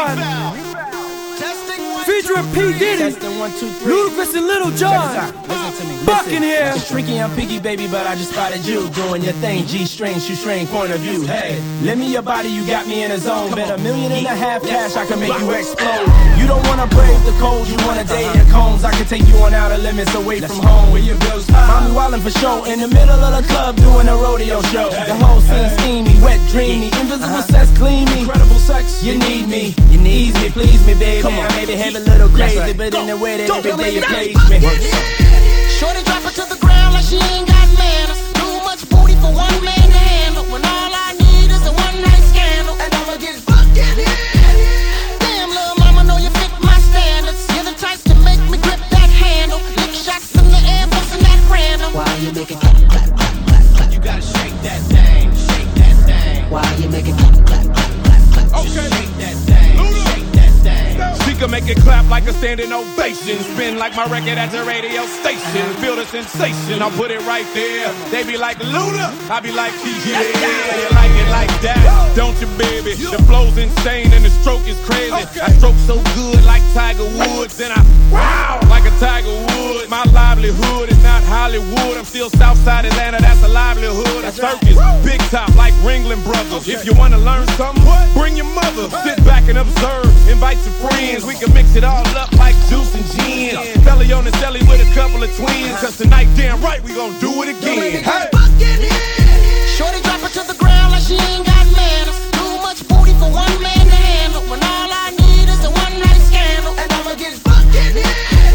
Rebound, featuring P. Diddy, Ludacris and Little John. Listen to me. Fucking here. It's tricky, I'm piggy, baby, but I just spotted you doing your thing. G-string, shoestring, point of view. Hey, lend me your body, you got me in a zone. Bet $1.5 million cash, I can make you explode. You don't wanna brave the cold, you wanna date in cones. I can take you on outer limits away from home. Where your bills mommy wildin' for show in the middle of the club doing a rodeo show. The whole scene steamy, wet, dreamy, invisible sex, clean me. Incredible sex, you need me, you need me, please me, baby. I maybe have a little crazy, but in the way that every day you please me. Shorty drop her to the ground like she ain't got manners. Too much booty for one man to handle. When all I need is a one-night scandal, and I'ma get fucking hit. Damn, little mama, know you fit my standards. You're the type to make me grip that handle. Lick shots in the air, bustin' that random. Why you make it clap, clap, clap, clap, clap? You gotta shake that thing, shake that thing. Why you make it clap, clap, clap, clap, clap? Just shake that thing, shake that thing. She can make it clap like a standing ovation. Spin like my record at the radio station. Feel the sensation, I'll put it right there. They be like Luda, I be like yeah. You like it like that, don't you, baby? The flow's insane and the stroke is crazy. I stroke so good like Tiger Woods. Then I wow like a Tiger Woods. My livelihood is not Hollywood. I'm still Southside Atlanta, that's a livelihood. A circus, big top like Ringling Brothers. If you wanna learn something, bring your mother. Sit back and observe, invite your friends. We can mix it all up like juice and gin. Belly on the celly with a couple of twins. Cause tonight, damn right, we gon' do it again. Hey. Shorty drop her to the ground like she ain't got manners. Too much booty for one man to handle. When all I need is a one-night scandal, and I'ma get fucking hit.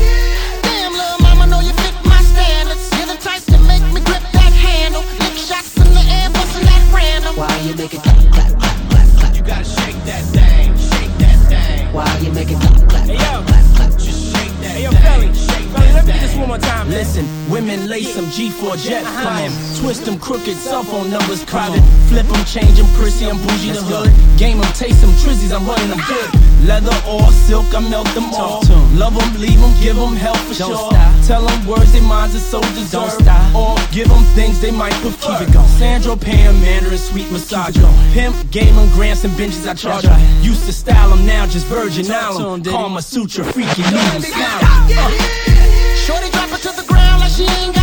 Damn, little mama, know you fit my standards. You're the type to make me grip that handle. Lick shots in the air, bustin' that random. Why you make it clap, clap, clap, clap, clap? You gotta shake that thing, shake that thing. Why you make it clap, clap, clap, clap, clap? Just shake that thing, shake that thing. Let me get this one more time. Listen, women lace them G4 jet flying. Twist them crooked, cell phone numbers crowded. Flip them, change them, prissy, I'm bougie the hood. Game them, taste them, trizzies, I'm running them good. Leather or silk, I melt them all. Love them, leave them, give them hell for sure. Tell them words they minds are so deserved. Or give them things they might prefer. Keep it going. Sandro, Pam, Mandarin, sweet massager. Pimp, game them, grants and benches I charge her. Used to style them, now just Virgin Island. Kama Sutra, freaky, leave them smile. Shorty drop her to the ground like she ain't got